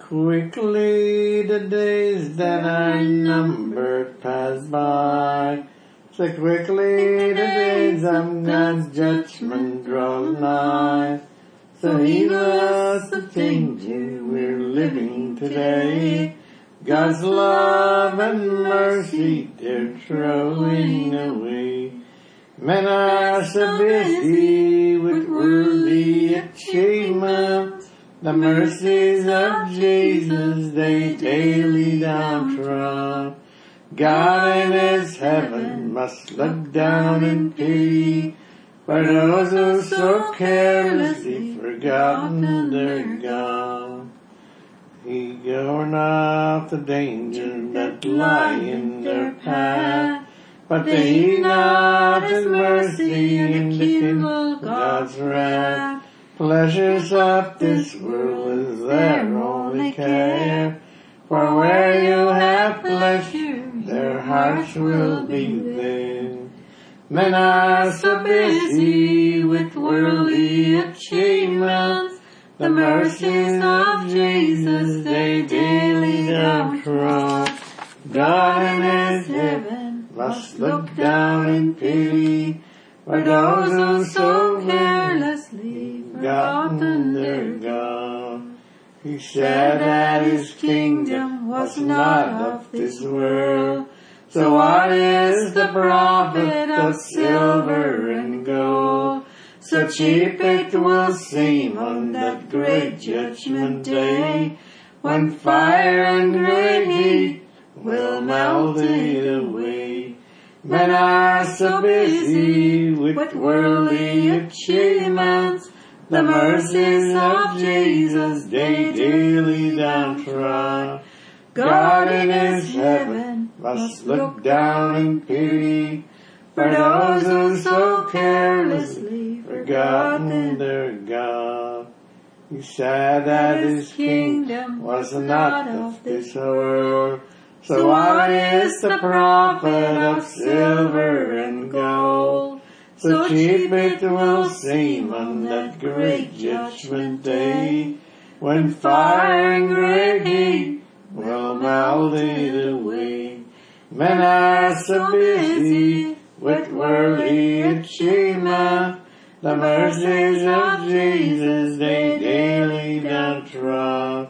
Quickly the days that are numbered pass by. So quickly the days of God's judgment draws nigh. So heedless of danger we're living today. God's love and mercy they're throwing away. Men are so busy with worldly achievement. The mercies of Jesus they daily downtrod. God in His heaven must look down in pity for those who so carelessly forgotten their God. He warned of the danger that lie in their path, but they heed not His mercy and kindle God's wrath. Pleasures of this world is their only care, for where you have pleasure, their hearts will be there. Men are so busy with worldly achievements, the mercies of Jesus they daily downtrod. God in His heaven must look down in pity for those who so carelessly forgotten their God. He said that His kingdom was not of this world. So what is the profit of silver and gold? So cheap it will seem on that great judgment day, when fire and great heat will melt it away. Men are so busy with worldly achievements, the mercies of Jesus they daily downtrod. God in His heaven must look down in pity for those who so carelessly forgotten their God. He said that His kingdom was not of this world. So what is the profit of silver and gold? So cheap it will seem on that great judgment day, when fire and great heat will melt it away. Men are so busy with worldly achievement, the mercies of Jesus they daily downtrod.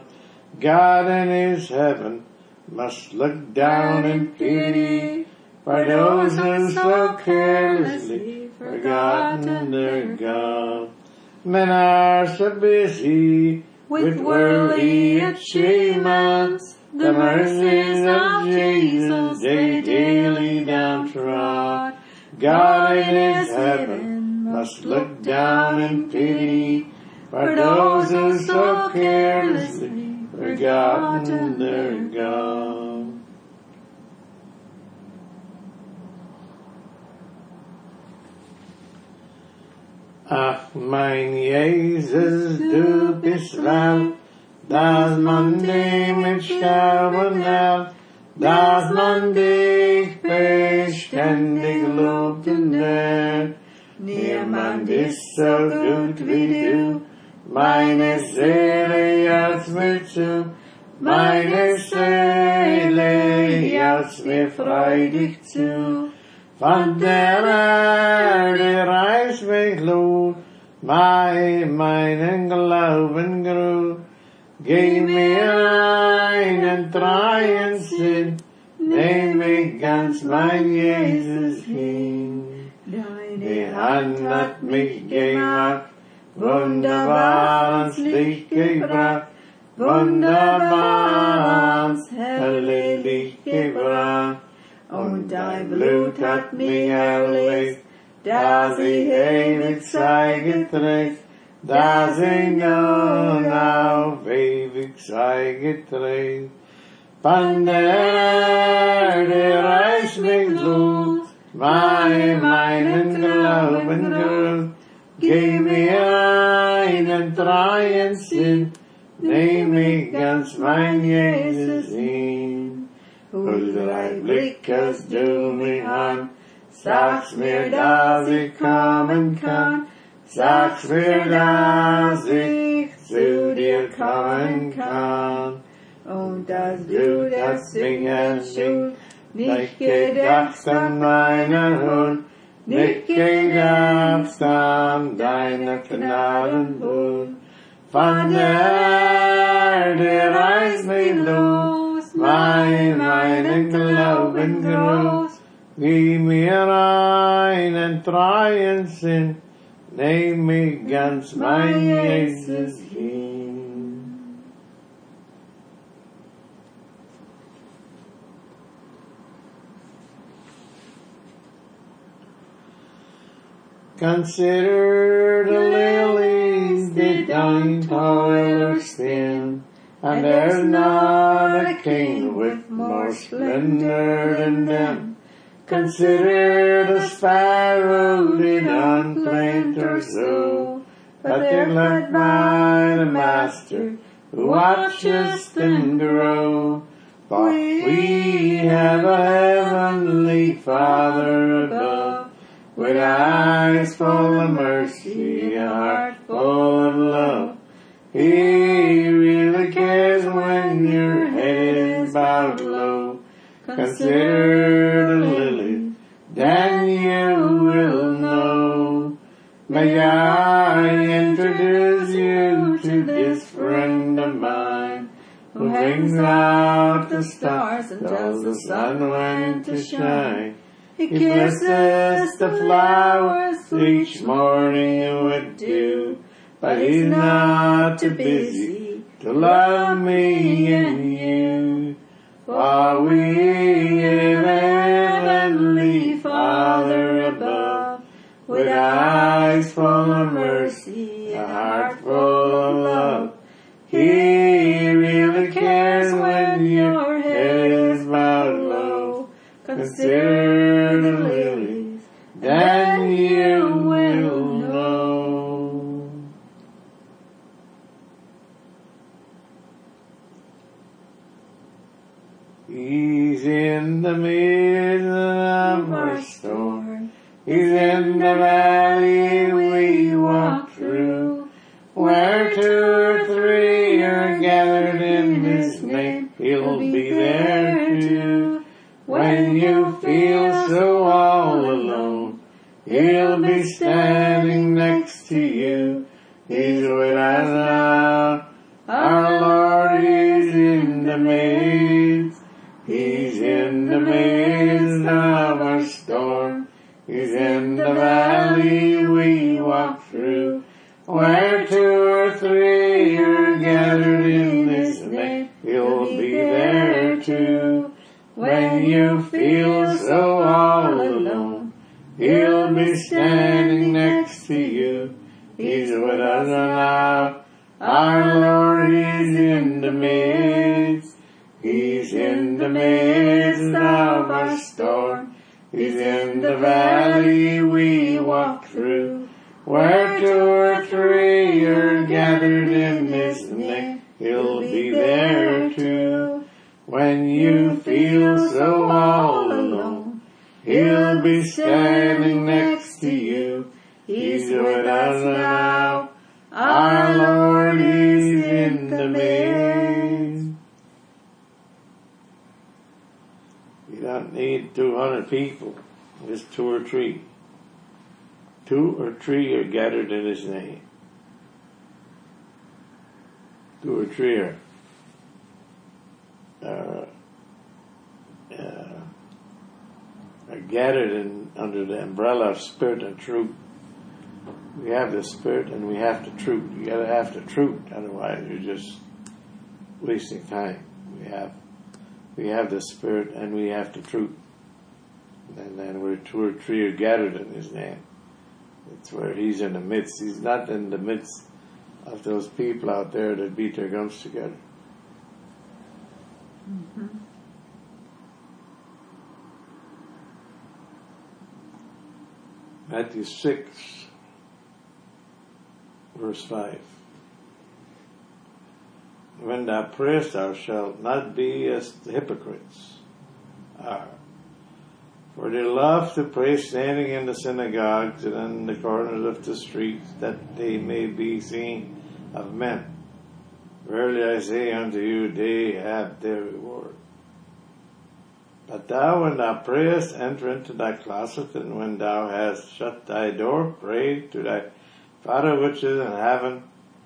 God in His heaven must look down in pity for those who so carelessly forgotten their God. Men are so busy with worldly achievements, the mercies of Jesus they daily downtrod. God in His heaven must look down in pity for those who so carelessly forgotten their God. Ach, mein Jesus, du bist laut, dass man dich mit Sterben hält, dass man dich beständig lobt und ehrt. Niemand ist so gut wie du, meine Seele jauchzt mir zu, meine Seele jauchzt mir freudig zu. Von der Erde reißt mich los, meinen Glauben groß. Gib mir einen treuen Sinn, nehm mich ganz mein Jesus hin. Deine Hand hat mich gemacht, wunderbar ans Licht gebracht, wunderbar ans helle Licht gebracht. Und dein Blut hat mich erlöst, dass ich ewig sei geträgt, dass ich nun auf ewig sei geträgt. Von der Erde reißt mich los, meinen Glauben groß. Gib mir einen treuen Sinn, nehm mich ganz mein Jesus hin. Huldreich Blick hast du mich an, sag's mir, dass ich kommen kann, sag's mir, dass ich zu dir kommen kann. und das Blut des Sünden schuld, nicht gedacht an meine Huld, nicht gedacht an deine Gnadenhuld. Von der Erde reiß mich los, meinen Glauben groß. Gib mir einen treuen Sinn, nehm mich ganz mein Jesus hin. Consider the lilies, they don't toil or spin, and there's not a king with more splendor than them. Consider the sparrow, they don't plant or sow, but they're led by the Master, who watches them grow. For we have a heavenly Father above, with eyes full of mercy, a heart full of love. He really cares when your head is bowed low. Consider the lilies, then you will know. May I introduce you to this friend of mine, who hangs out the stars and tells the sun when to shine. He kisses the flowers each morning with dew, but he's not too busy to love me and you. For we have a heavenly Father above, with eyes full of mercy, a heart full of love. He really cares when your head is bowed low. Consider the lilies, then you will know. He's in the midst of our storm. He's in the valley we walk through. Where 2 or 3 are gathered in His name, He'll be there too. When you feel so all alone, He'll be standing next to you. He's with us now. Our Lord is in the midst. He's in the midst of our storm. He's in the valley we walk through. Where 2 or 3 are gathered in His name, He'll be there too. When you feel so all alone, He'll be standing next to you. He's with us now. Our Lord is in the midst. He's in the midst of our storm. He's in the valley we walk through. Where 2 or 3 are gathered in His name, He'll be there too. When you feel so all alone, He'll be standing next to you. He's with us now. Our Lord is in the midst. You don't need 200 people, just 2 or 3. 2 or 3 are gathered in His name. 2 or 3 are gathered under the umbrella of Spirit and truth. We have the Spirit and we have the truth. You gotta have the truth, otherwise you're just wasting time. We have the Spirit and we have the truth. And then where 2 or 3 are gathered in His name, it's where He's in the midst. He's not in the midst of those people out there that beat their gums together. Mm-hmm. Matthew 6, verse 5. When thou prayest, thou shalt not be as the hypocrites are. For they love to pray standing in the synagogues and in the corners of the streets, that they may be seen of men. Verily I say unto you, they have their reward. But thou, when thou prayest, enter into thy closet, and when thou hast shut thy door, pray to thy Father which is in heaven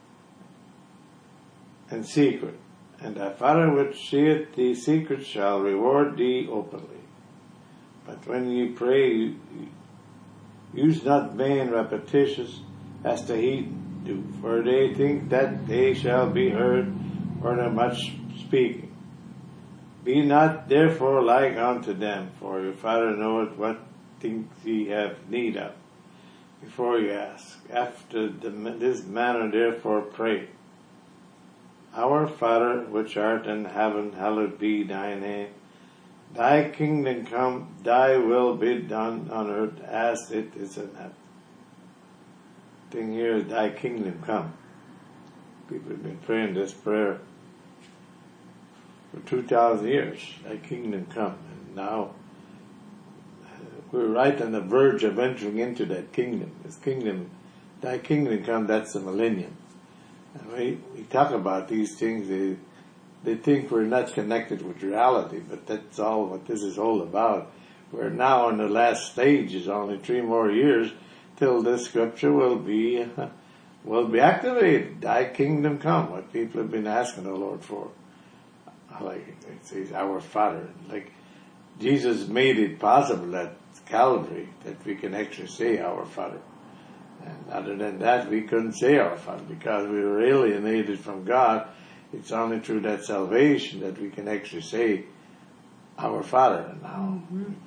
in secret. And thy Father which seeth thee secret shall reward thee openly. But when ye pray, use not vain repetitions as the heathen do, for they think that they shall be heard for their much speaking. Be not therefore like unto them, for your Father knoweth what things ye have need of, before you ask. After this manner therefore pray. Our Father, which art in heaven, hallowed be thy name. Thy kingdom come, thy will be done on earth as it is in heaven. The thing here is, thy kingdom come. People have been praying this prayer for 2,000 years. Thy kingdom come. And now we're right on the verge of entering into that kingdom. This kingdom, thy kingdom come, that's the millennium. And we talk about these things, they think we're not connected with reality, but that's all what this is all about. We're now in the last stage. It's only 3 more years till this scripture will be activated. Thy kingdom come, what people have been asking the Lord for. Like it says, our Father. Like Jesus made it possible at Calvary that we can actually say our Father. And other than that, we couldn't say our Father because we were alienated from God. It's only through that salvation that we can actually say our Father. And now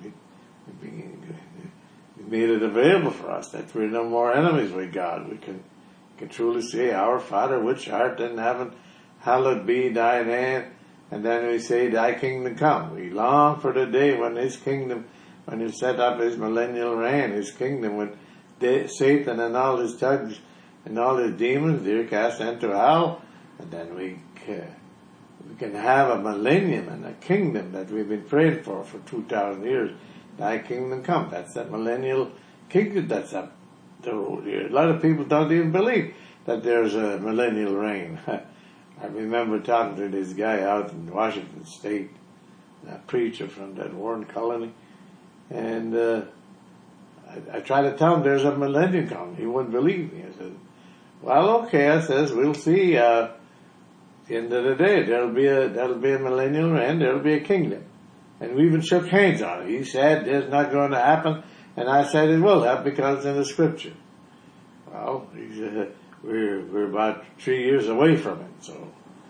we made it available for us that we're no more enemies with God. We can truly say, our Father which art in heaven, hallowed be thy name. And then we say, thy kingdom come. We long for the day when his kingdom, when he set up his millennial reign, his kingdom, when Satan and all his thugs and all his demons, they're cast into hell. And then we can have a millennium and a kingdom that we've been praying for 2,000 years. Thy kingdom come. That's that millennial kingdom that's up the road here. A lot of people don't even believe that there's a millennial reign. I remember talking to this guy out in Washington State, a preacher from that Warren colony, and I tried to tell him there's a millennium coming. He wouldn't believe me. I said, well, okay, I says, we'll see, at the end of the day, there'll be a millennial reign, there'll be a kingdom. And we even shook hands on it. He said it's not going to happen, and I said it will happen because it's in the scripture. Well, he said, we're about 3 years away from it, so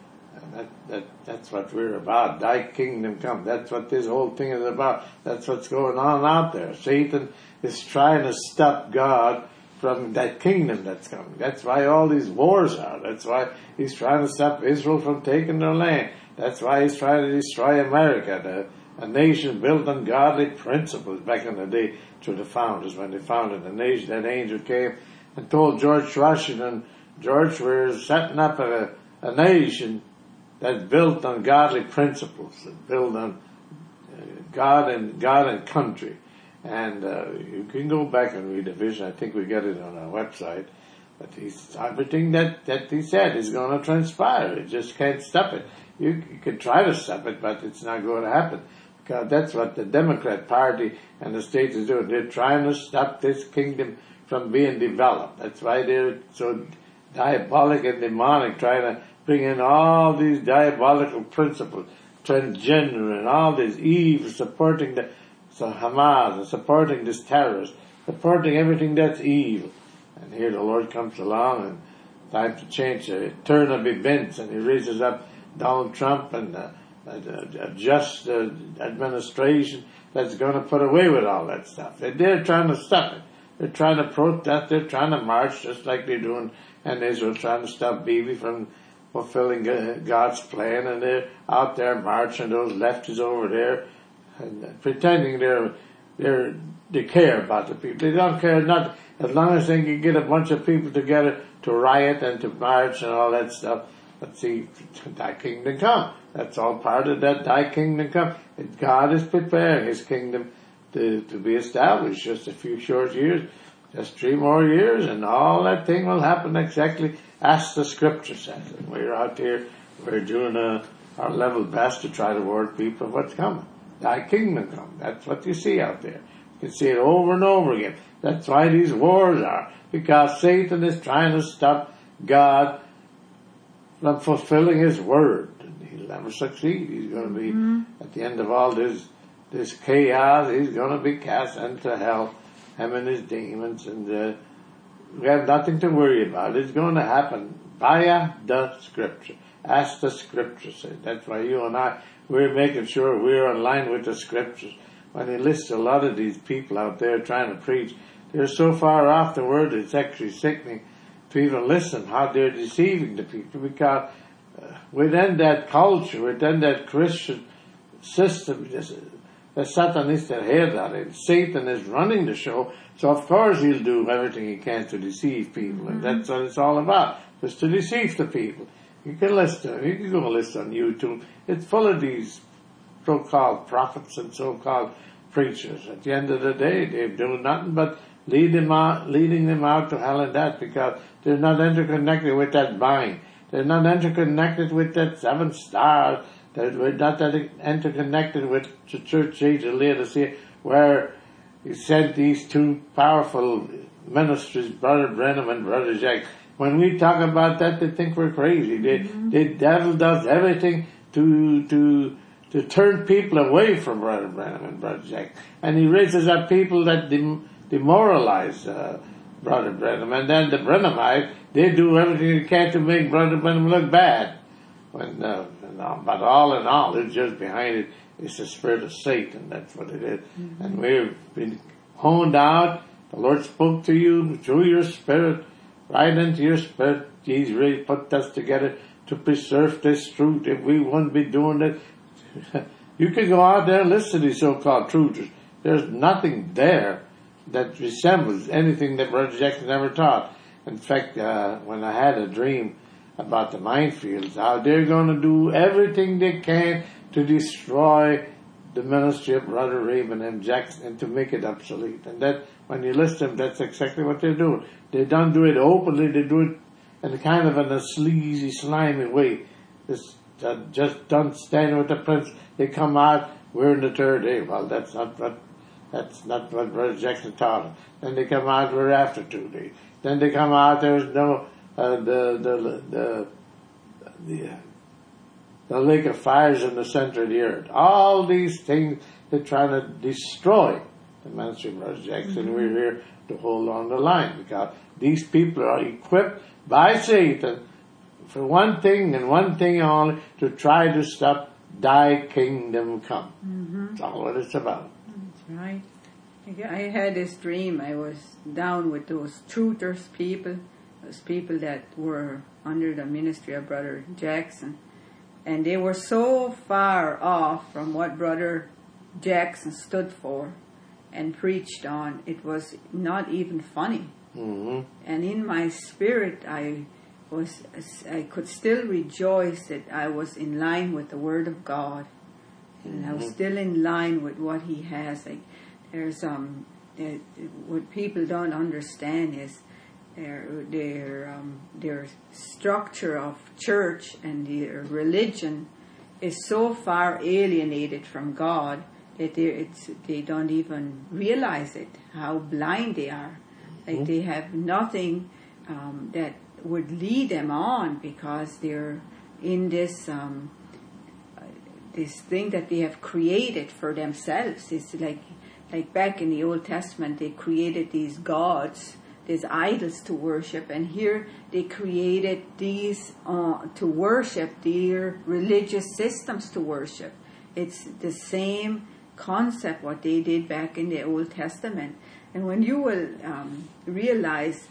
that's what we're about. Thy kingdom come. That's what this whole thing is about. That's what's going on out there. Satan is trying to stop God from that kingdom that's coming. That's why all these wars are. That's why he's trying to stop Israel from taking their land. That's why he's trying to destroy America, a nation built on godly principles back in the day through the founders. When they founded the nation, that angel came and told George Washington, George, we're setting up a nation that's built on godly principles, built on God and country. And you can go back and read the vision. I think we got it on our website. But everything that he said is going to transpire. You just can't stop it. You can try to stop it, but it's not going to happen. Because that's what the Democrat Party and the states is doing. They're trying to stop this kingdom from being developed. That's why they're so diabolic and demonic, trying to bring in all these diabolical principles, transgender and all this evil, supporting the Hamas, and supporting this terrorist, supporting everything that's evil. And here the Lord comes along and time to change the turn of events, and he raises up Donald Trump and a just administration that's going to put away with all that stuff. They're trying to stop it. They're trying to protest. They're trying to march just like they're doing in Israel, trying to stop Bibi from fulfilling God's plan. And they're out there marching, those lefties over there, and pretending they care about the people. They don't care, not as long as they can get a bunch of people together to riot and to march and all that stuff. But see, thy kingdom come. That's all part of that, thy kingdom come. And God is preparing his kingdom to be established just a few short years. Just 3 more years and all that thing will happen exactly as the scripture says. And we're out here, we're doing our level best to try to warn people of what's coming. Thy kingdom come. That's what you see out there. You can see it over and over again. That's why these wars are. Because Satan is trying to stop God from fulfilling his word. And he'll never succeed. He's going to be, at the end of all this chaos, he's going to be cast into hell, him and his demons, and we have nothing to worry about. It's going to happen via the scripture, as the scripture says. That's why you and I, we're making sure we're in line with the scriptures. When you list a lot of these people out there trying to preach, they're so far off the word, it's actually sickening to even listen how they're deceiving the people, because within that culture, within that Christian system, the Satan is the head of it. Satan is running the show, so of course he'll do everything he can to deceive people, and that's what it's all about, just to deceive the people. You can listen, you can go listen on YouTube. It's full of these so-called prophets and so-called preachers. At the end of the day, they do nothing but leading them out to hell and death, because they're not interconnected with that vine. They're not interconnected with that 7 stars. They're not interconnected with the church age of Laodicea, where he sent these 2 powerful ministers, Brother Branham and Brother Jack. When we talk about that, they think we're crazy. The devil does everything to turn people away from Brother Branham and Brother Jack. And he raises up people that demoralize Brother Branham. And then the Branhamites, they do everything they can to make Brother Branham look bad. But all in all, it's just behind it, it's the spirit of Satan. That's what it is. And we've been honed out. The Lord spoke to you through your spirit, right into your spirit. He's really put us together to preserve this truth. If we wouldn't be doing it, you can go out there and listen to these so-called truthers. There's nothing there that resembles anything that Brother Jackson ever taught. In fact, when I had a dream about the minefields, how they're going to do everything they can to destroy the ministry of Brother Raven M. Jackson and to make it obsolete. And that, when you listen to them, that's exactly what they're doing. They don't do it openly, they do it in kind of in a sleazy, slimy way. Just done standing with the prince, they come out, we're in the third day. Well, that's not what Brother Jackson taught them. Then they come out, we're after 2 days. Then they come out, there's no the lake of fires in the center of the earth. All these things, they're trying to destroy the ministry of Brother Jackson. We're here to hold on the line, because these people are equipped by Satan for one thing and one thing only, to try to stop thy kingdom come. That's all what it's about. That's right. I had this dream. I was down with those truthers people, those people that were under the ministry of Brother Jackson. And they were so far off from what Brother Jackson stood for and preached on, it was not even funny. And in my spirit, I could still rejoice that I was in line with the Word of God, and I was still in line with what He has. Like, there's what people don't understand is their structure of church and their religion is so far alienated from God that they don't even realize it, how blind they are. Like, they have nothing that would lead them on, because they're in this this thing that they have created for themselves. It's like back in the Old Testament, they created these gods, these idols to worship, and here they created these to worship, their religious systems to worship. It's the same concept what they did back in the Old Testament. And when you will realize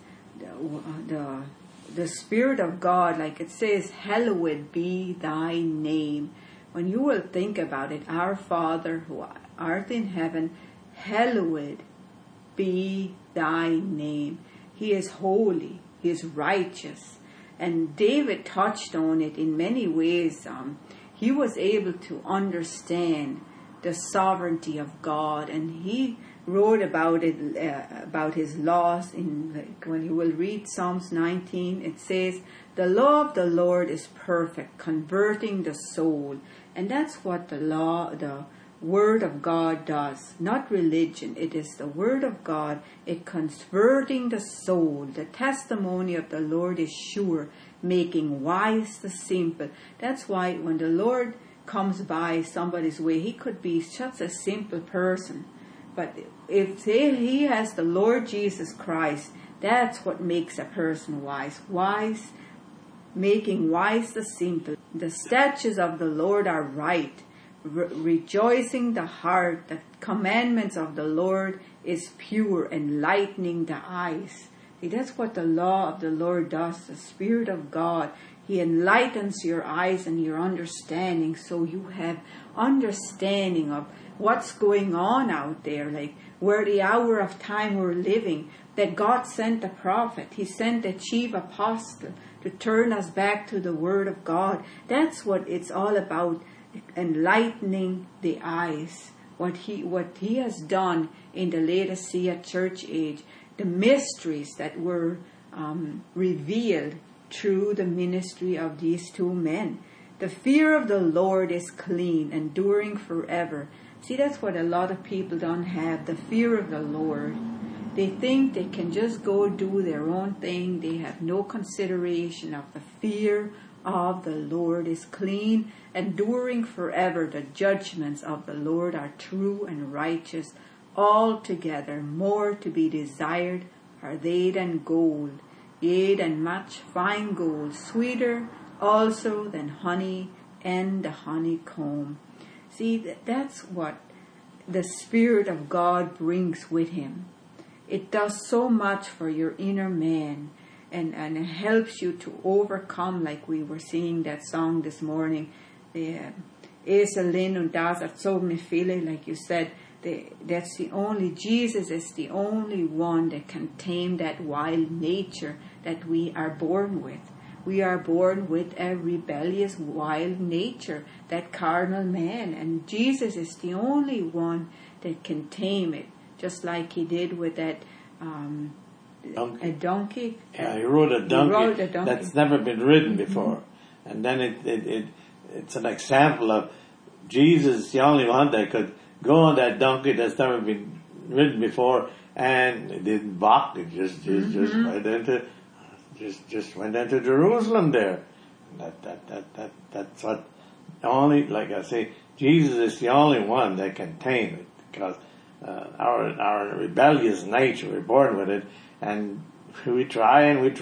the Spirit of God, like it says, hallowed be thy name. When you will think about it, our Father who art in heaven, hallowed be thy name. He is holy. He is righteous. And David touched on it in many ways. He was able to understand the sovereignty of God. And he wrote about it, about his laws. When you will read Psalms 19, it says, "The law of the Lord is perfect, converting the soul." And that's what the Word of God does. Not religion. It is the Word of God. It converting the soul. The testimony of the Lord is sure, making wise the simple. That's why when the Lord comes by somebody's way, he could be such a simple person. But if he has the Lord Jesus Christ, that's what makes a person wise. Wise, making wise the simple. The statutes of the Lord are right, rejoicing the heart. The commandments of the Lord is pure, enlightening the eyes. See, that's what the law of the Lord does. The Spirit of God, He enlightens your eyes and your understanding, so you have understanding of what's going on out there, like where the hour of time we're living, that God sent a prophet. He sent a chief apostle to turn us back to the Word of God. That's what it's all about, enlightening the eyes. What he has done in the Laodicea church age, the mysteries that were revealed through the ministry of these two men. The fear of the Lord is clean, enduring forever. See, that's what a lot of people don't have, the fear of the Lord. They think they can just go do their own thing. They have no consideration of the fear of the Lord is clean, enduring forever. The judgments of the Lord are true and righteous, altogether more to be desired are they than gold, yea, than much fine gold, sweeter also than honey and the honeycomb. See, that's what the Spirit of God brings with Him. It does so much for your inner man, and it helps you to overcome, like we were singing that song this morning, Eselin und das erzogene Viele, like you said, that's the only, Jesus is the only one that can tame that wild nature that we are born with. We are born with a rebellious, wild nature, that carnal man, and Jesus is the only one that can tame it, just like He did with that Donkey. a donkey. Yeah, he rode a donkey that's never been ridden before. And then it's an example of Jesus, the only one that could go on that donkey that's never been ridden before, and it didn't balk. It just went into Jerusalem there. That's what only, like I say, Jesus is the only one that can tame it, because our rebellious nature, we're born with it, and we try, and I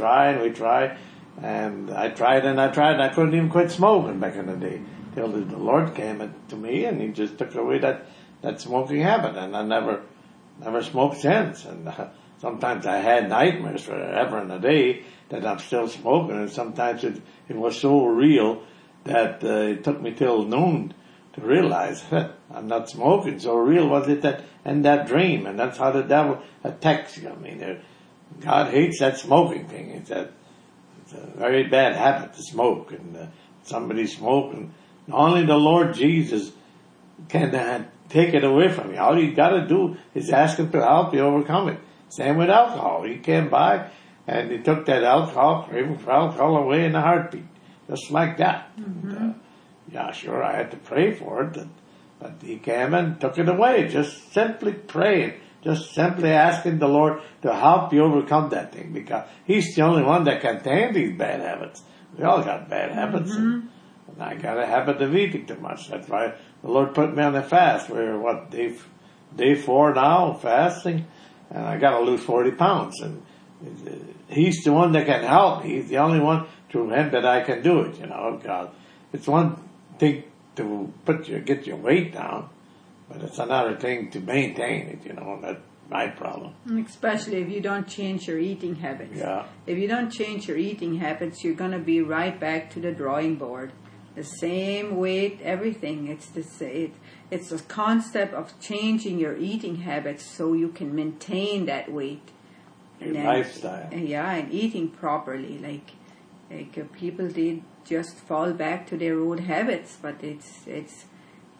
tried, and I couldn't even quit smoking back in the day, till the Lord came to me, and He just took away that smoking habit, and I never smoked since. And sometimes I had nightmares forever and a day that I'm still smoking, and sometimes it was so real that it took me till noon to realize I'm not smoking. So real was it that dream, and that's how the devil attacks you. I mean, God hates that smoking thing. It's a very bad habit to smoke, and somebody smoking. Only the Lord Jesus can take it away from you. All you got to do is ask Him to help you overcome it. Same with alcohol. He came by and He took that craving for alcohol away in a heartbeat, just like that. Mm-hmm. And, yeah, sure, I had to pray for it, but He came and took it away. Just simply praying, just simply asking the Lord to help you overcome that thing, because He's the only one that can tame these bad habits. We all got bad habits. Mm-hmm. And I got a habit of eating too much. That's why the Lord put me on a fast. We're day 4 now, fasting, and I got to lose 40 pounds. And He's the one that can help me. He's the only one through Him that I can do it. God, it's one thing to get your weight down, but it's another thing to maintain it. That's my problem. Especially if you don't change your eating habits. Yeah. If you don't change your eating habits, you're going to be right back to the drawing board. The same weight, everything. It's a concept of changing your eating habits so you can maintain that weight. Your lifestyle. Yeah, and eating properly. Like people, they just fall back to their old habits. But it's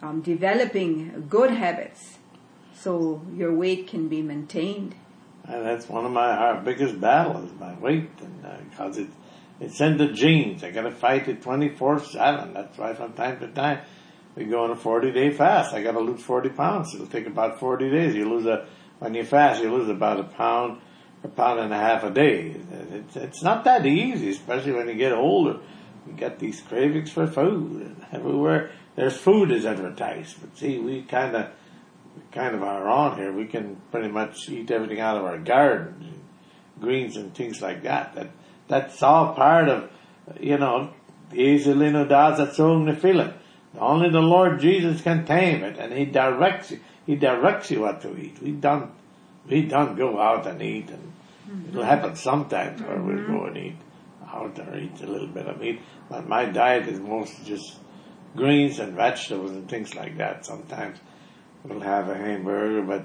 developing good habits so your weight can be maintained. And that's one of our biggest battles, my weight, and because it's in the genes. I got to fight it 24/7. That's why from time to time we go on a 40-day fast. I got to lose 40 pounds. It'll take about 40 days. When you fast, you lose about a pound and a half a day. It's not that easy, especially when you get older. You get these cravings for food, and everywhere there's food is advertised. But see, we kind of are on here. We can pretty much eat everything out of our garden, greens and things like that. That's all part of, the Ezelino das at sowing the feeling. Only the Lord Jesus can tame it, and He directs you. He directs you what to eat. We don't go out and eat, and it'll happen sometimes where we'll go and eat out or eat a little bit of meat. But my diet is mostly just greens and vegetables and things like that. Sometimes we'll have a hamburger, but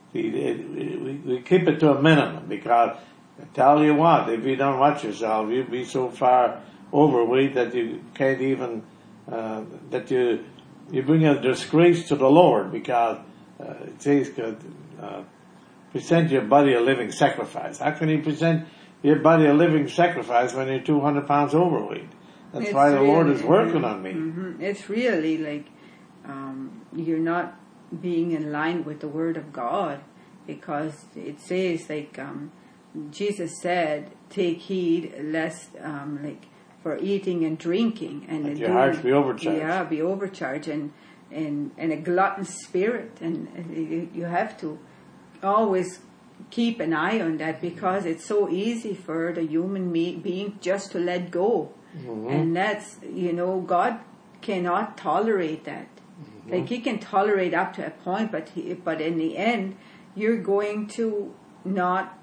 we keep it to a minimum, because I tell you what, if you don't watch yourself, you'll be so far overweight that you can't even, that you bring a disgrace to the Lord, because it says, present your body a living sacrifice. How can you present your body a living sacrifice when you're 200 pounds overweight? That's why the Lord is working on me. Mm-hmm. It's really like you're not being in line with the Word of God, because it says Jesus said, take heed lest for eating and drinking, and your hearts be overcharged. Yeah, be overcharged, and a gluttonous spirit, and you have to always keep an eye on that, because it's so easy for the human being just to let go. Mm-hmm. And that's, God cannot tolerate that. Mm-hmm. Like, He can tolerate up to a point, but in the end, you're going to not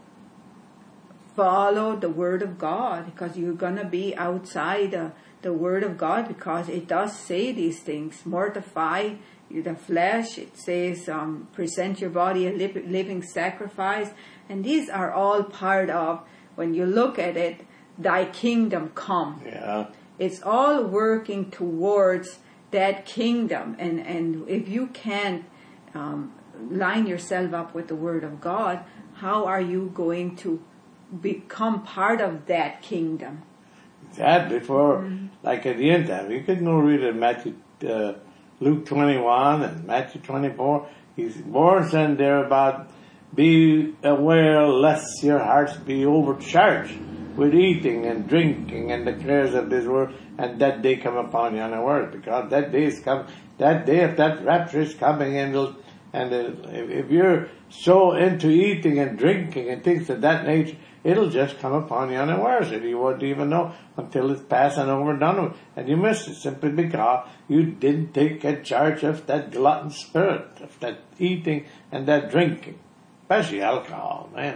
follow the Word of God, because you're going to be outside the Word of God, because it does say these things. Mortify the flesh. It says, present your body a living sacrifice. And these are all part of, when you look at it, thy kingdom come. Yeah. It's all working towards that kingdom. And if you can't line yourself up with the Word of God, how are you going to become part of that kingdom? That before, like at the end time, you could go read it Luke 21 and Matthew 24. He's more than there about, be aware lest your hearts be overcharged with eating and drinking and the cares of this world, and that day come upon you unaware, because that day is coming. That day, if that rapture is coming, if you're so into eating and drinking and things of that nature, it'll just come upon you unawares, and you won't even know until it's passing over and done with. And you miss it simply because you didn't take charge of that glutton spirit, of that eating and that drinking, especially alcohol. Man,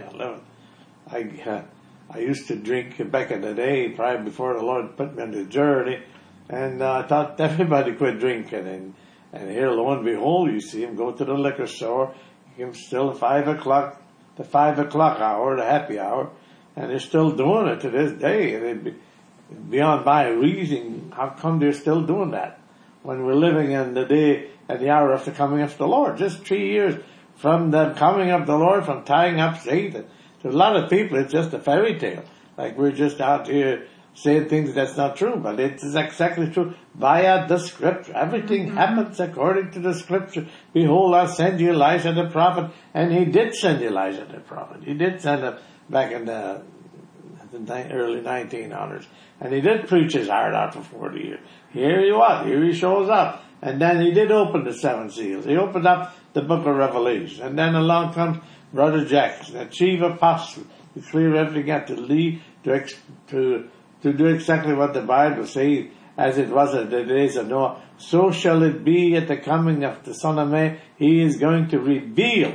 I used to drink back in the day, probably before the Lord put me on the journey, and I thought everybody quit drinking. And here, lo and behold, you see him go to the liquor store. He's still 5 o'clock, the 5 o'clock hour, the happy hour, and they're still doing it to this day. And it'd be beyond my reasoning, how come they're still doing that when we're living in the day and the hour of the coming of the Lord? Just 3 years from the coming of the Lord, from tying up Satan. To a lot of people, it's just a fairy tale. Like we're just out here saying things that's not true, but it is exactly true via the Scripture. Everything happens according to the Scripture. Behold, I'll send you Elijah the prophet, and He did send Elijah the prophet. He did send him back in the early 1900s, and he did preach his heart out for 40 years. Here he was. Here he shows up, and then he did open the 7 seals. He opened up the book of Revelation, and then along comes Brother Jackson, the chief apostle, to clear everything out, to lead, to do exactly what the Bible says, as it was at the days of Noah. So shall it be at the coming of the Son of Man. He is going to reveal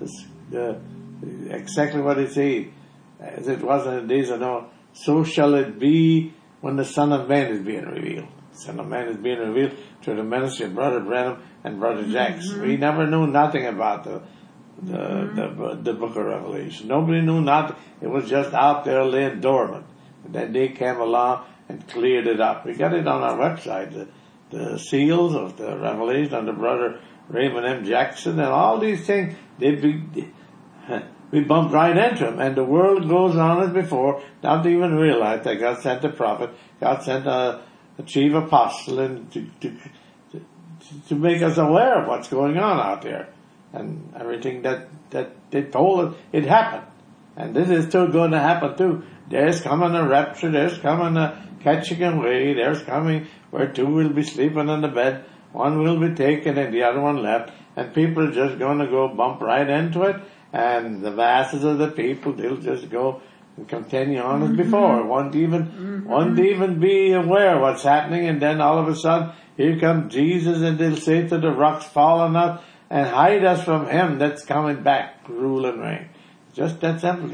exactly what it says, as it was in the days of Noah. So shall it be when the Son of Man is being revealed. The Son of Man is being revealed through the ministry of Brother Branham and Brother Jackson. We never knew nothing about the book of Revelation. Nobody knew nothing. It was just out there laying dormant. And then they came along and cleared it up. We got it on our website. the seals of the Revelation under Brother Raymond M. Jackson and all these things, we bumped right into them, and the world goes on as before, not to even realize that God sent a prophet, God sent a chief apostle and to make us aware of what's going on out there. And everything that they told us, it happened. And this is still going to happen too. There's coming a rapture, there's coming a catching away, there's coming where two will be sleeping in the bed, one will be taken and the other one left, and people are just going to go bump right into it, and the masses of the people, they'll just go and continue on as before, won't even be aware of what's happening, and then all of a sudden, here comes Jesus, and they'll say to the rocks, fall on us, and hide us from him that's coming back, rule and reign. Just that simple.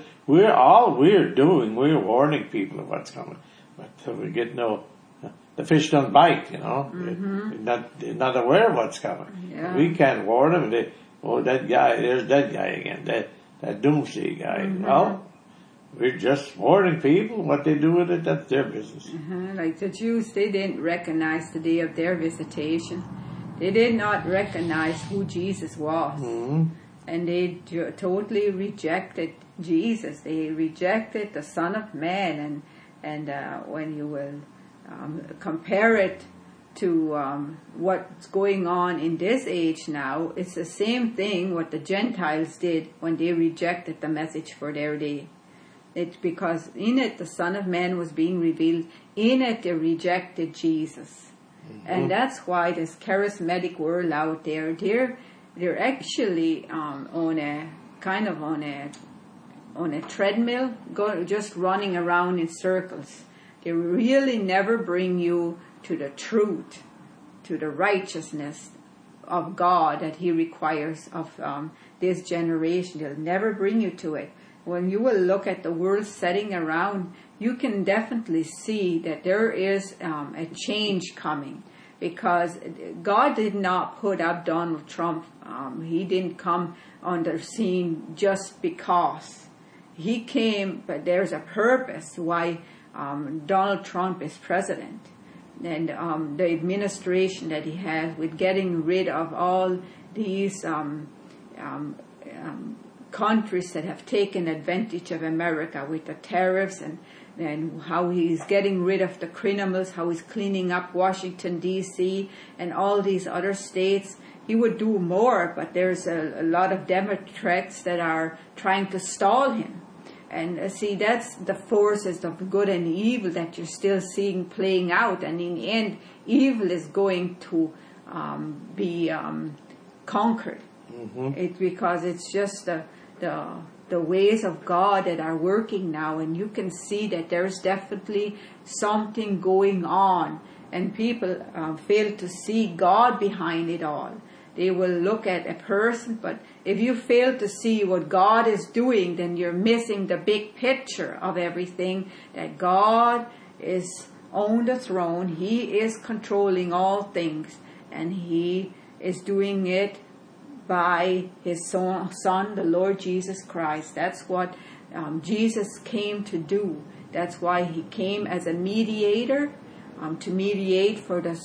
We're warning people of what's coming. But we get the fish don't bite, They're not aware of what's coming. Yeah. We can't warn them. There's that guy again, that doomsday guy. Well, we're just warning people. What they do with it, that's their business. Like the Jews, they didn't recognize the day of their visitation. They did not recognize who Jesus was. And they totally rejected Jesus. They rejected the Son of Man. And when you will compare it to what's going on in this age now, it's the same thing what the Gentiles did when they rejected the message for their day. It's because in it the Son of Man was being revealed. In it they rejected Jesus. And that's why this charismatic world out there, they're actually on a treadmill, just running around in circles. They really never bring you to the truth, to the righteousness of God that He requires of this generation. They'll never bring you to it. When you will look at the world setting around, you can definitely see that there is a change coming, because God did not put up Donald Trump. He didn't come on the scene just because. He came, but there's a purpose why Donald Trump is president. And the administration that he has with getting rid of all these countries that have taken advantage of America with the tariffs, and how he's getting rid of the criminals, how he's cleaning up Washington, D.C., and all these other states. He would do more, but there's a lot of Democrats that are trying to stall him. And see, that's the forces of good and evil that you're still seeing playing out. And in the end, evil is going to be conquered. It's because it's just the ways of God that are working now, and you can see that there's definitely something going on, and people fail to see God behind it all. They will look at a person, but if you fail to see what God is doing, then you're missing the big picture of everything, that God is on the throne. He is controlling all things, and He is doing it by His Son, the Lord Jesus Christ. That's what Jesus came to do. That's why He came as a mediator, to mediate for the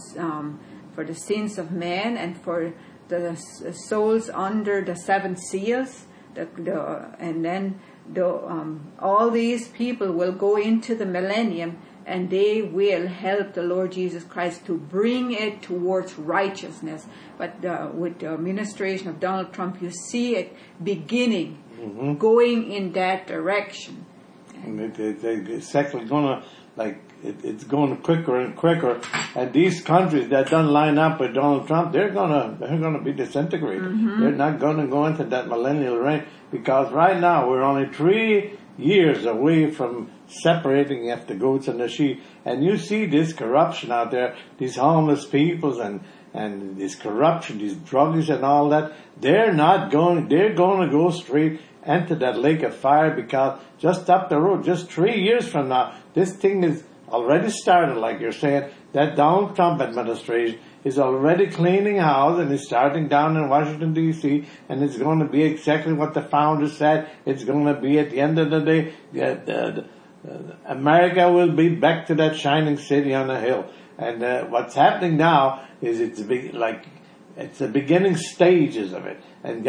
sins of man and for the souls under the 7 seals. And then all these people will go into the millennium, and they will help the Lord Jesus Christ to bring it towards righteousness. But with the administration of Donald Trump, you see it beginning, going in that direction. And it's actually going to, it's going quicker and quicker. And these countries that don't line up with Donald Trump, they're gonna be disintegrated. They're not going to go into that millennial reign, because right now we're only 3 years away from separating after the goats and the sheep. And you see this corruption out there, these homeless peoples and this corruption, these drugs and all that. They're going to go straight into that lake of fire, because just up the road, just 3 years from now, this thing is already started, like you're saying. That Donald Trump administration is already cleaning house, and is starting down in Washington, D.C., and it's going to be exactly what the founder said. It's going to be, at the end of the day, America will be back to that shining city on the hill. And what's happening now is it's the beginning stages of it. And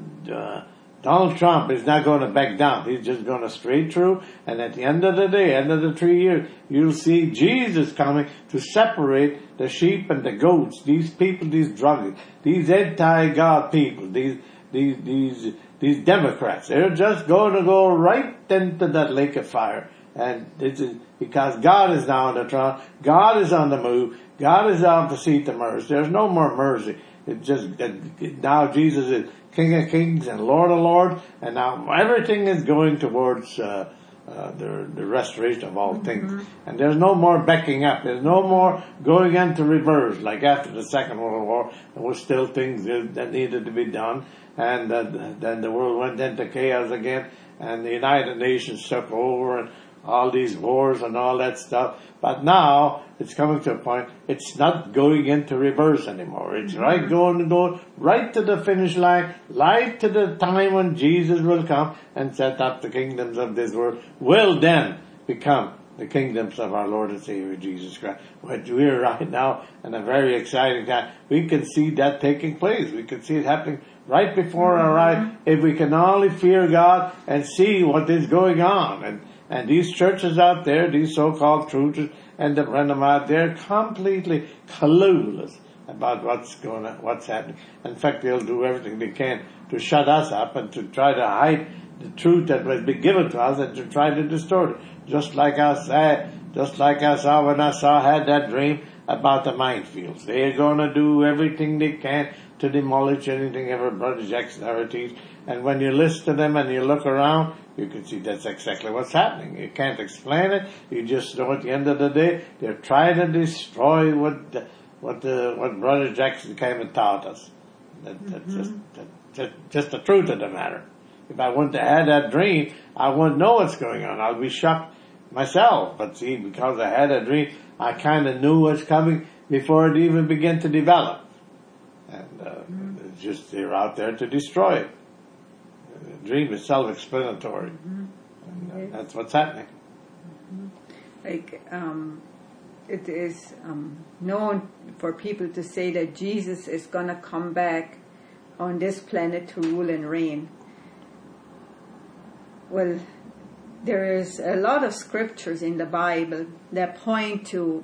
Donald Trump is not going to back down. He's just going to straight through. And at the end of the day, end of the 3 years, you'll see Jesus coming to separate the sheep and the goats. These people, these druggies, these anti-God people, these Democrats, they're just going to go right into that lake of fire. And this is because God is now on the throne. God is on the move. God is on the seat of mercy. There's no more mercy. It's just now Jesus is King of Kings and Lord of Lords, and now everything is going towards the restoration of all things. And there's no more backing up. There's no more going into reverse like after the Second World War. There were still things that needed to be done, and then the world went into chaos again, and the United Nations took over, and all these wars and all that stuff. But now it's coming to a point, it's not going into reverse anymore. It's going right to the finish line, right to the time when Jesus will come and set up the kingdoms of this world, will then become the kingdoms of our Lord and Savior Jesus Christ. But we're right now in a very exciting time. We can see that taking place. We can see it happening right before our eyes if we can only fear God and see what is going on. And these churches out there, these so-called truthers and the random out there, completely clueless about what's happening. In fact, they'll do everything they can to shut us up and to try to hide the truth that was been given to us and to try to distort it. Just like I saw when I had that dream about the minefields. They're going to do everything they can to demolish anything ever Brother Jackson ever teach. And when you listen to them and you look around, you can see that's exactly what's happening. You can't explain it. You just know at the end of the day, they're trying to destroy what Brother Jackson came and taught us. That's just the truth of the matter. If I wouldn't have had that dream, I wouldn't know what's going on. I'll be shocked myself. But see, because I had a dream, I kind of knew what's coming before it even began to develop. And it's just they're out there to destroy it. The dream is self-explanatory. And that's what's happening. Like, it is known for people to say that Jesus is going to come back on this planet to rule and reign. Well, there is a lot of scriptures in the Bible that point to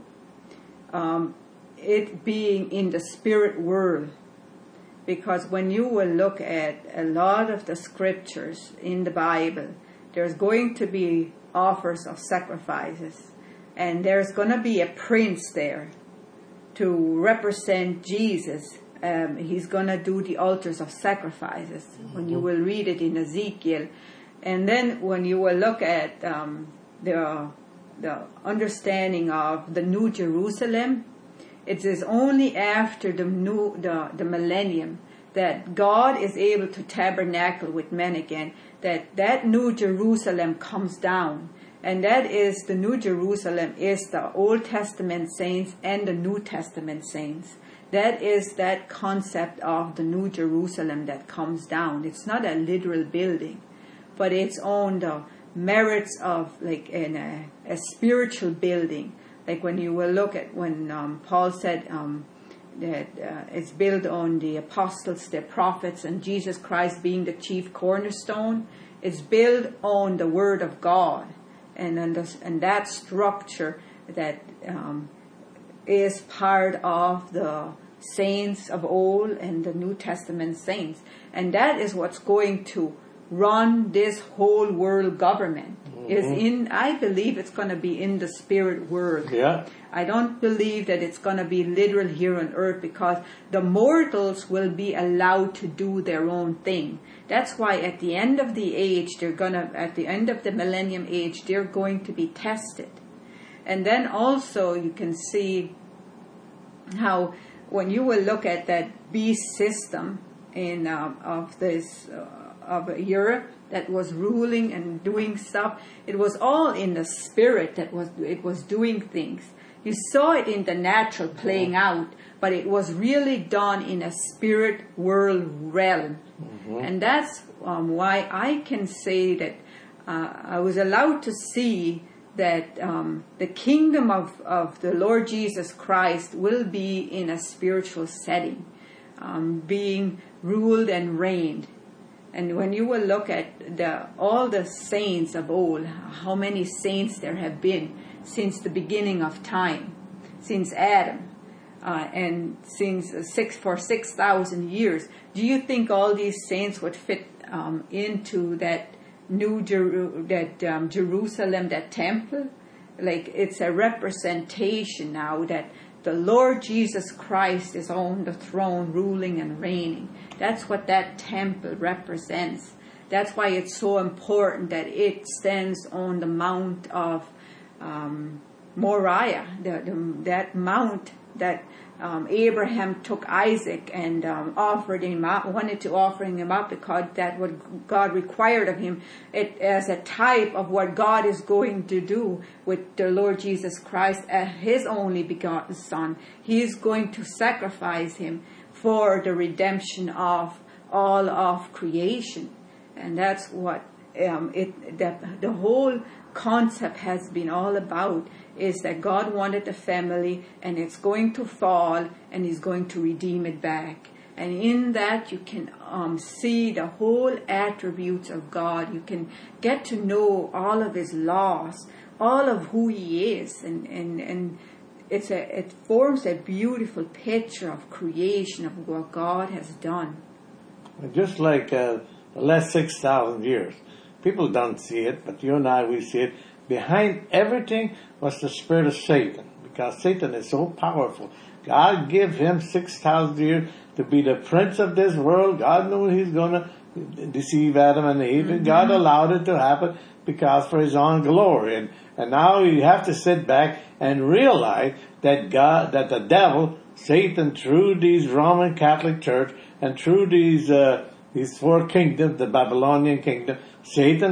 it being in the spirit world. Because when you will look at a lot of the scriptures in the Bible, there's going to be offers of sacrifices. And there's going to be a prince there to represent Jesus. He's going to do the altars of sacrifices. When you will read it in Ezekiel. And then when you will look at the understanding of the New Jerusalem, it is only after the millennium that God is able to tabernacle with men again, that New Jerusalem comes down. And that is, the New Jerusalem is the Old Testament saints and the New Testament saints. That is that concept of the New Jerusalem that comes down. It's not a literal building, but it's on the merits of like in a spiritual building. Like when you will look at when Paul said that it's built on the apostles, the prophets, and Jesus Christ being the chief cornerstone. It's built on the Word of God, and that structure that is part of the saints of old and the New Testament saints, and that is what's going to run this whole world government. I believe it's going to be in the spirit world. Yeah. I don't believe that it's going to be literal here on earth, because the mortals will be allowed to do their own thing. That's why at the end of the age, at the end of the millennium age, they're going to be tested. And then also you can see how when you will look at that beast system of Europe that was ruling and doing stuff, it was all in the spirit it was doing things. You saw it in the natural playing out, but it was really done in a spirit world realm. And that's why I can say that I was allowed to see that the kingdom of the Lord Jesus Christ will be in a spiritual setting, being ruled and reigned. And when you will look at all the saints of old, how many saints there have been since the beginning of time, since Adam, and since 6,000 years, do you think all these saints would fit into that Jerusalem, that temple? Like, it's a representation now that the Lord Jesus Christ is on the throne, ruling and reigning. That's what that temple represents. That's why it's so important that it stands on the Mount of Moriah, that mount that Abraham took Isaac and offered him up, wanted to offer him up because that's what God required of him, it as a type of what God is going to do with the Lord Jesus Christ as his only begotten Son. He is going to sacrifice him for the redemption of all of creation. And that's what the whole concept has been all about, is that God wanted a family and it's going to fall and he's going to redeem it back. And in that you can see the whole attributes of God. You can get to know all of his laws, all of who he is, and it forms a beautiful picture of creation, of what God has done. Just like the last 6,000 years, people don't see it, but you and I, we see it. Behind everything was the spirit of Satan, because Satan is so powerful. God gave him 6,000 years to be the prince of this world. God knew he's going to deceive Adam and Eve, and God allowed it to happen because for his own glory. And now you have to sit back and realize that the devil, Satan, through these Roman Catholic Church and through these four kingdoms, the Babylonian kingdom, Satan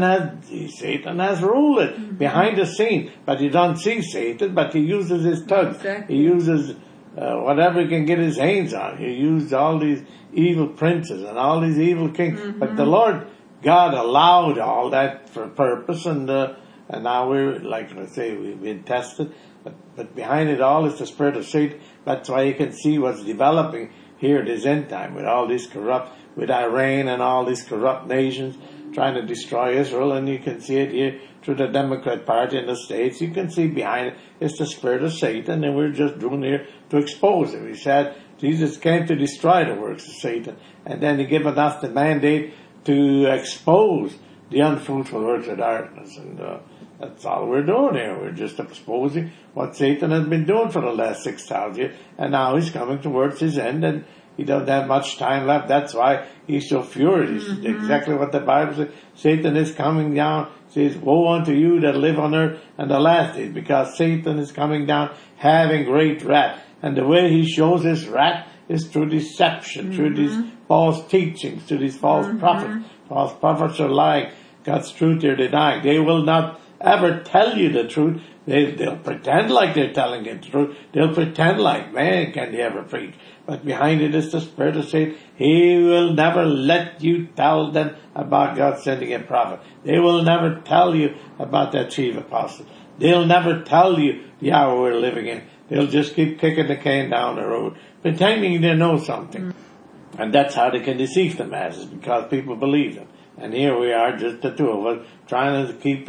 has ruled it behind the scene. But you don't see Satan, but he uses his tongue. Exactly. He uses whatever he can get his hands on. He used all these evil princes and all these evil kings. But the Lord God allowed all that for a purpose, and now we're, like I say, we've been tested. But behind it all is the spirit of Satan. That's why you can see what's developing here at this end time with all these with Iran and all these corrupt nations trying to destroy Israel, and you can see it here through the Democrat Party in the States. You can see behind it is the spirit of Satan, and we're just doing here to expose it. We said Jesus came to destroy the works of Satan, and then he given us the mandate to expose the unfruitful works of darkness, and that's all we're doing here. We're just exposing what Satan has been doing for the last 6,000 years, and now he's coming towards his end, and he doesn't have much time left. That's why he's so furious. Exactly what the Bible says. Satan is coming down. It says, woe unto you that live on earth in the last days, because Satan is coming down having great wrath. And the way he shows his wrath is through deception, through these false teachings, through these false prophets. False prophets are lying. God's truth they're denying. They will not ever tell you the truth. They'll pretend like they're telling you the truth. They'll pretend like, man, can they ever preach? But behind it is the spirit of Satan. He will never let you tell them about God sending a prophet. They will never tell you about that chief apostle. They'll never tell you the hour we're living in. They'll just keep kicking the can down the road, pretending they know something. And that's how they can deceive the masses, because people believe them. And here we are, just the two of us, trying to keep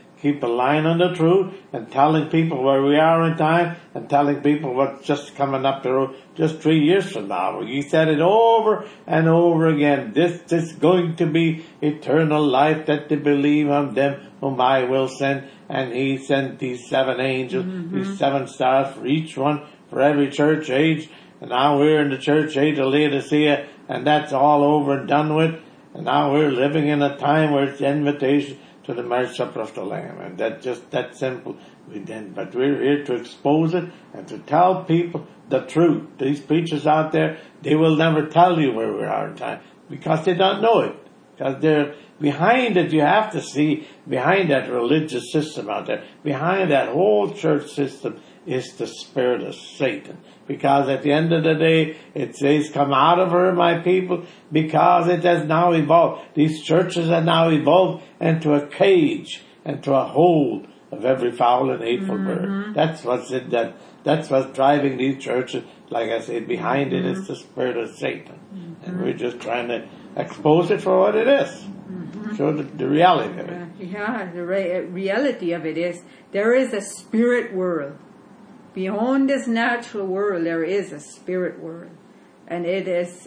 a line on the truth and telling people where we are in time and telling people what's just coming up the road just 3 years from now. He said it over and over again. This is going to be eternal life, that they believe on them whom I will send. And he sent these 7 angels, these 7 stars for each one, for every church age. And now we're in the church age of Laodicea, and that's all over and done with. And now we're living in a time where it's the invitation to the marriage supper of the Lamb, and that's just that simple. But we're here to expose it and to tell people the truth. These preachers out there, they will never tell you where we are in time, because they don't know it. Because they're behind it. You have to see behind that religious system out there, behind that whole church system, is the spirit of Satan. Because at the end of the day, it says, come out of her, my people, because it has now evolved. These churches have now evolved into a cage, into a hole, of every foul and hateful bird. That's what's in that. That's what's driving these churches. Like I said, behind it is the spirit of Satan, and we're just trying to expose it for what it is. Show the reality of it. Yeah, the reality of it is there is a spirit world. Beyond this natural world, there is a spirit world, and it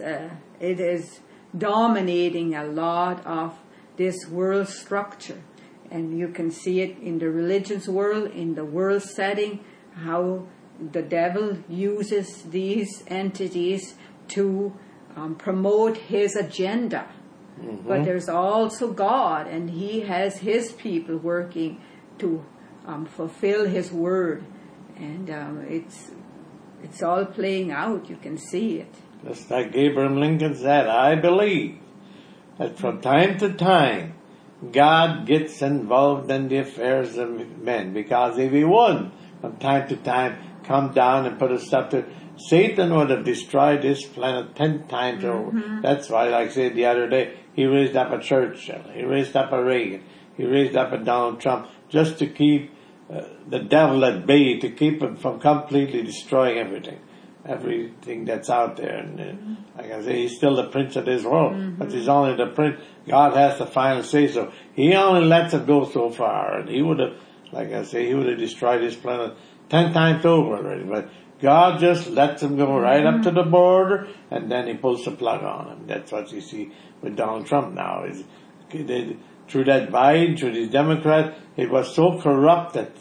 is dominating a lot of this world structure. And you can see it in the religious world, in the world setting, how the devil uses these entities to promote his agenda. But there's also God, and He has His people working to fulfill His word, and it's all playing out. You can see it. Just like Abraham Lincoln said, I believe that from time to time God gets involved in the affairs of men, because if He would from time to time come down and put a stop to it, Satan would have destroyed this planet 10 times over. That's why, like I said the other day, he raised up a Churchill, he raised up a Reagan, he raised up a Donald Trump, just to keep the devil at bay, to keep him from completely destroying everything that's out there. And like I say, he's still the prince of this world, but he's only the prince. God has the final say so. He only lets it go so far, and he would have, like I say, he would have destroyed this planet 10 times over already. But God just lets him go right up to the border, and then He pulls the plug on him. That's what you see with Donald Trump now. Through that Biden, through these Democrats, it was so corrupt that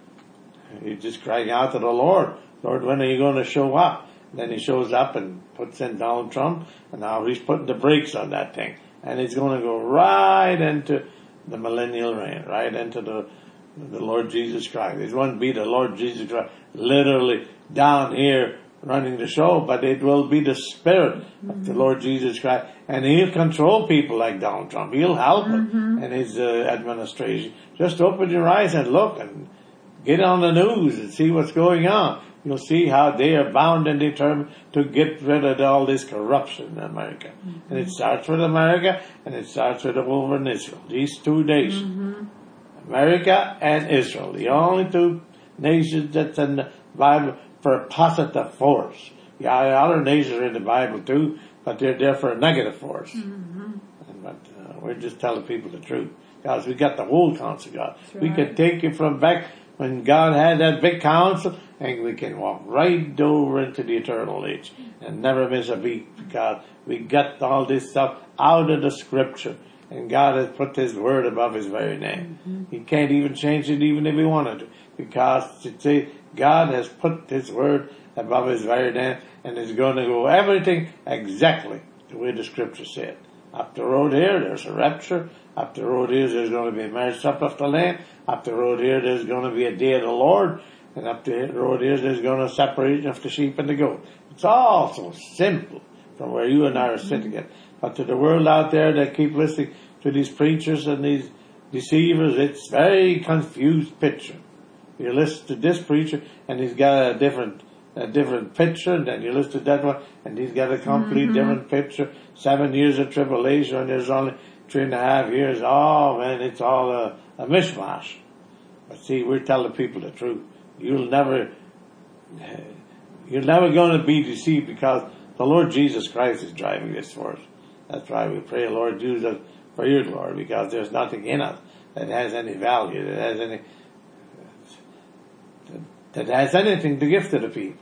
he's just crying out to the Lord, Lord, when are you going to show up? And then He shows up and puts in Donald Trump, and now He's putting the brakes on that thing. And it's going to go right into the millennial reign, right into the Lord Jesus Christ. It won't be the Lord Jesus Christ literally down here running the show, but it will be the Spirit of the Lord Jesus Christ, and He'll control people like Donald Trump. He'll help him and his administration. Just open your eyes and look and get on the news and see what's going on. You'll see how they are bound and determined to get rid of all this corruption in America. And it starts with America, and it starts with over in Israel. These two nations, America and Israel, the only two nations that's in the Bible for a positive force. Yeah, other nations are in the Bible too, but they're there for a negative force. But we're just telling people the truth, because we got the whole counsel of God. Right. We can take you from back when God had that big counsel, and we can walk right over into the eternal age and never miss a beat, because we got all this stuff out of the Scripture, and God has put His word above His very name. He can't even change it even if He wanted to, because God has put His word above His very name, and it's going to go everything exactly the way the Scripture said. Up the road here, there's a rapture. Up the road here, there's going to be a marriage supper of the Lamb. Up the road here, there's going to be a day of the Lord. And up the road here, there's going to separate of the sheep and the goat. It's all so simple from where you and I are sitting at. But to the world out there that keep listening to these preachers and these deceivers, it's a very confused picture. You listen to this preacher, and he's got a different picture, and then you listen to that one, and he's got a complete different picture. 7 years of tribulation, and there's only 3.5 years. Oh man, it's all a mishmash. But see, we're telling people the truth. You're never going to be deceived, because the Lord Jesus Christ is driving this for us. That's why we pray, Lord, use us for Your glory, because there's nothing in us that has any value, that has anything to give to the people.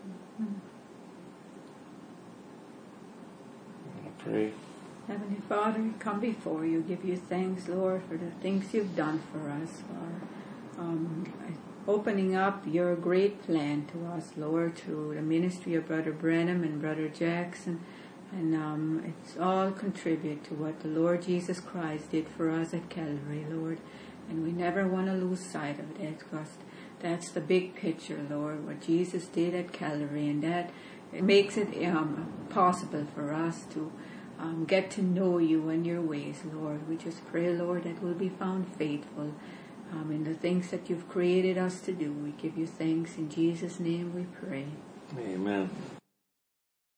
I pray. Heavenly Father, we come before You, give You thanks, Lord, for the things You've done for us, for opening up Your great plan to us, Lord, through the ministry of Brother Branham and Brother Jackson. And it's all contribute to what the Lord Jesus Christ did for us at Calvary, Lord. And we never want to lose sight of that, because that's the big picture, Lord, what Jesus did at Calvary. And that it makes it possible for us to get to know You and Your ways, Lord. We just pray, Lord, that we'll be found faithful in the things that You've created us to do. We give You thanks. In Jesus' name we pray. Amen.